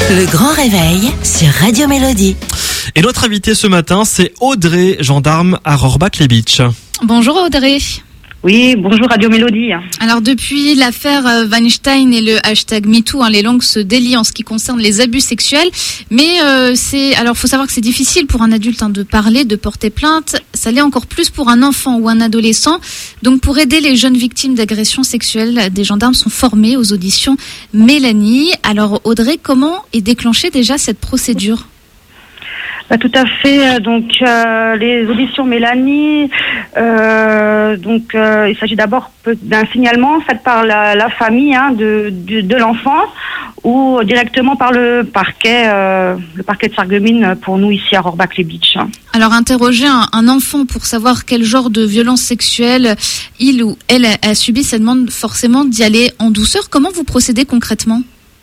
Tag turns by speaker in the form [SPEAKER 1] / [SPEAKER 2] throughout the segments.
[SPEAKER 1] Le grand réveil sur Radio Mélodie.
[SPEAKER 2] Et notre invité ce matin, c'est Audrey, gendarme à Rohrbach-les-Beach.
[SPEAKER 3] Bonjour Audrey.
[SPEAKER 4] Oui, bonjour Radio Mélodie.
[SPEAKER 3] Alors depuis l'affaire Weinstein et le hashtag MeToo, les langues se délient en ce qui concerne les abus sexuels. Mais faut savoir que c'est difficile pour un adulte de parler, de porter plainte. Ça l'est encore plus pour un enfant ou un adolescent. Donc pour aider les jeunes victimes d'agressions sexuelles, des gendarmes sont formés aux auditions Mélanie. Alors Audrey, comment est déclenchée déjà cette procédure ?
[SPEAKER 4] Tout à fait. Donc les auditions Mélanie. Il s'agit d'abord d'un signalement fait par la famille de l'enfant ou directement par le parquet de Sarreguemines pour nous ici à Rohrbach-les-Beach.
[SPEAKER 3] Alors interroger un enfant pour savoir quel genre de violence sexuelle il ou elle a subi, ça demande forcément d'y aller en douceur. Comment vous procédez concrètement ?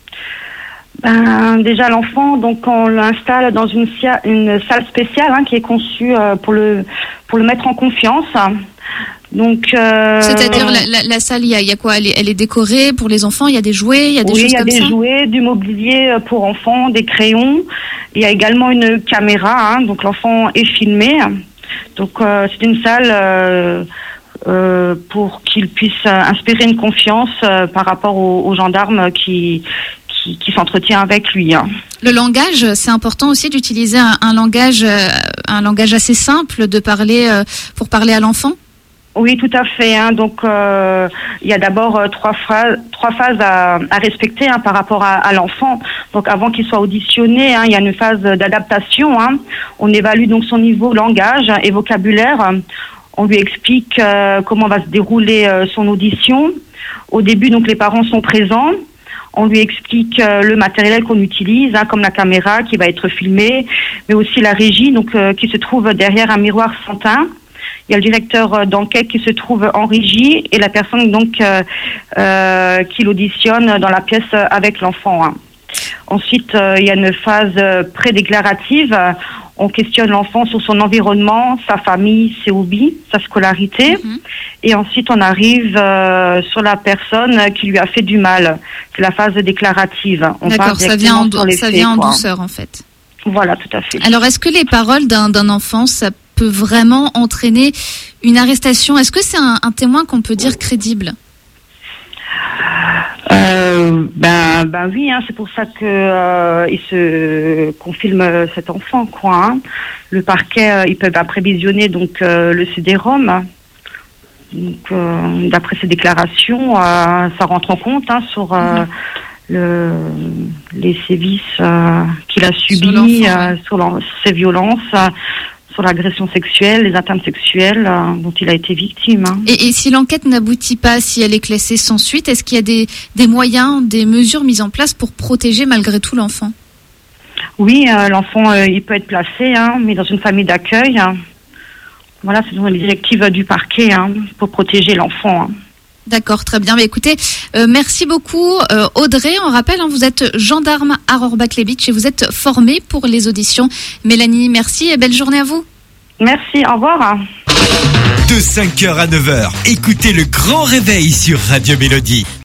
[SPEAKER 4] Déjà l'enfant, donc on l'installe dans une salle spéciale qui est conçue pour le mettre en confiance. Donc
[SPEAKER 3] c'est-à-dire la salle, il y a quoi ? Elle est décorée pour les enfants. Il y a des jouets, il y a des choses comme ça.
[SPEAKER 4] Oui, il y a des jouets, du mobilier pour enfants, des crayons. Il y a également une caméra, donc l'enfant est filmé. Donc c'est une salle pour qu'il puisse inspirer une confiance par rapport aux gendarmes qui s'entretient avec lui.
[SPEAKER 3] Le langage, c'est important aussi d'utiliser un langage assez simple pour parler à l'enfant.
[SPEAKER 4] Oui, tout à fait. Donc, il y a d'abord trois phases à respecter par rapport à l'enfant. Donc, avant qu'il soit auditionné, il y a une phase d'adaptation. On évalue donc son niveau langage et vocabulaire. On lui explique comment va se dérouler son audition. Au début, donc, les parents sont présents. On lui explique le matériel qu'on utilise, comme la caméra qui va être filmée, mais aussi la régie, donc qui se trouve derrière un miroir sans teint. Il y a le directeur d'enquête qui se trouve en régie et la personne donc qui l'auditionne dans la pièce avec l'enfant. Ensuite, il y a une phase prédéclarative. On questionne l'enfant sur son environnement, sa famille, ses hobbies, sa scolarité. Et ensuite, on arrive sur la personne qui lui a fait du mal. C'est la phase déclarative.
[SPEAKER 3] D'accord, ça vient en douceur en fait.
[SPEAKER 4] Voilà, tout à fait.
[SPEAKER 3] Alors, est-ce que les paroles d'un enfant, ça peut vraiment entraîner une arrestation ? Est-ce que c'est un témoin qu'on peut dire crédible ?
[SPEAKER 4] Oui, c'est pour ça qu'on filme cet enfant, Le parquet, ils peuvent après visionner donc le CD-ROM. Donc, d'après ses déclarations, ça rentre en compte sur les sévices qu'il a subis, sur ses violences. Sur l'agression sexuelle, les atteintes sexuelles dont il a été victime.
[SPEAKER 3] Et si l'enquête n'aboutit pas, si elle est classée sans suite, est-ce qu'il y a des moyens, des mesures mises en place pour protéger malgré tout l'enfant ?
[SPEAKER 4] Oui, l'enfant, il peut être placé, mais dans une famille d'accueil. Voilà, c'est les directives du parquet pour protéger l'enfant.
[SPEAKER 3] D'accord, très bien. Mais écoutez, merci beaucoup Audrey. On rappelle, vous êtes gendarme à Rohrbach-les-Beach et vous êtes formée pour les auditions Mélanie. Merci et belle journée à vous.
[SPEAKER 4] Merci, au revoir.
[SPEAKER 5] De 5h à 9h, écoutez le grand réveil sur Radio Mélodie.